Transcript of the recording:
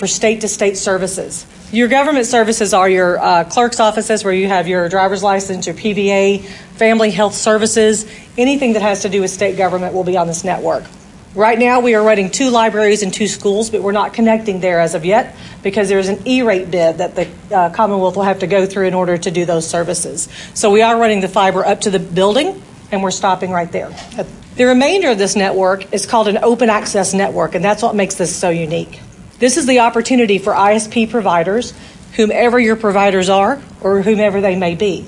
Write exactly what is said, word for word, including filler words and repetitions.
for state-to-state services. Your government services are your uh, clerk's offices where you have your driver's license, your P V A, family health services. Anything that has to do with state government will be on this network. Right now, we are running two libraries and two schools, but we're not connecting there as of yet because there's an E-rate bid that the uh, Commonwealth will have to go through in order to do those services. So we are running the fiber up to the building, and we're stopping right there. The remainder of this network is called an open access network, and that's what makes this so unique. This is the opportunity for I S P providers, whomever your providers are or whomever they may be,